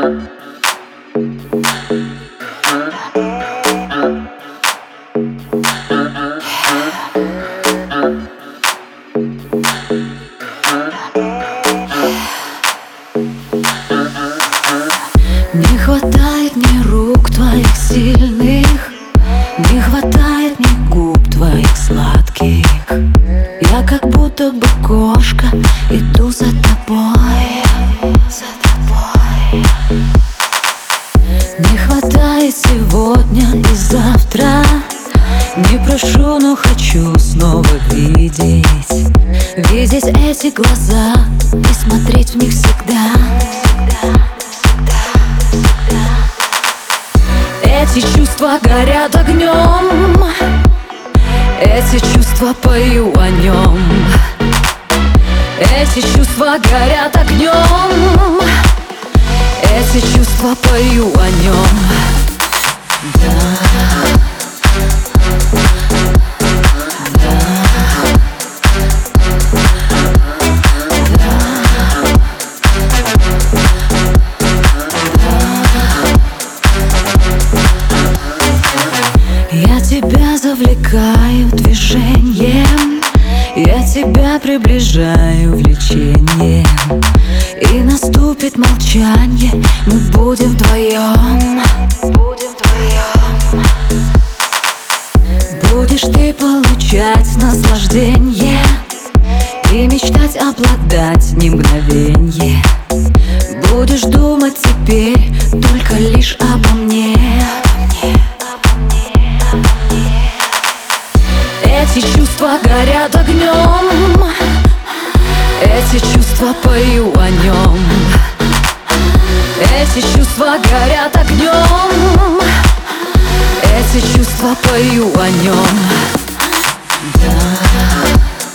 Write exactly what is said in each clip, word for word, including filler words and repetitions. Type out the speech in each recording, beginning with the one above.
Не хватает мне рук твоих сильных, не хватает мне губ твоих сладких. Я как будто бы кошка, иду за тобой, за тобой. Не хватает сегодня и завтра. Не прошу, но хочу снова видеть, видеть эти глаза и смотреть в них всегда. Эти чувства горят огнем, эти чувства пою о нем. Эти чувства горят огнем, эти чувства пою о нем. Да. Я тебя завлекаю движением, я тебя приближаю влечением. И наступит молчанье, мы будем вдвоем, будем вдвоем. Будешь ты получать наслаждение и мечтать обладать ни мгновенье. Будешь думать теперь только лишь обо мне. Эти чувства горят огнем, эти чувства пою о нем. Эти чувства горят огнем, эти чувства пою о нем. Да.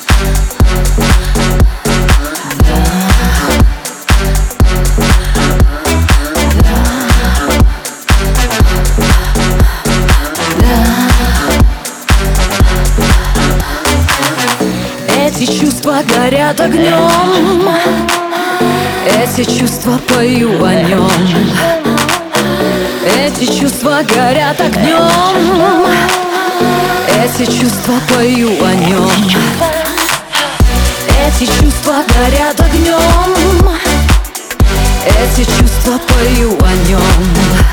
Эти чувства горят огнем, эти чувства пою о нем. Эти чувства горят огнем, эти чувства пою о нем. Эти чувства горят огнем, эти чувства пою о нем.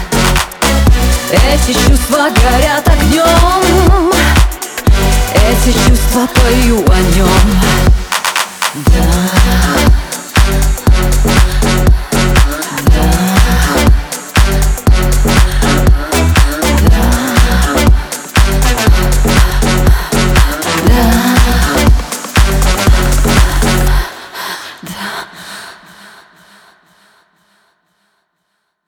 Эти чувства горят огнем, эти чувства пою о нем. Да.